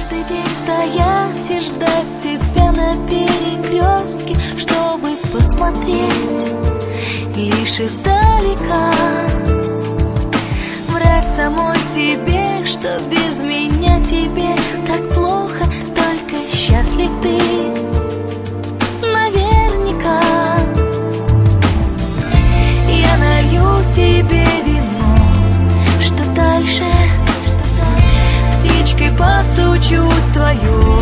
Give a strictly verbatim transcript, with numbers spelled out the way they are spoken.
каждый день стоять и ждать тебя на перекрестке, чтобы посмотреть лишь издалека. Врать самой себе, что без меня тебе так плохо, только счастлив ты наверняка. Я налью себе вино, что дальше, птичкой постучусь в твою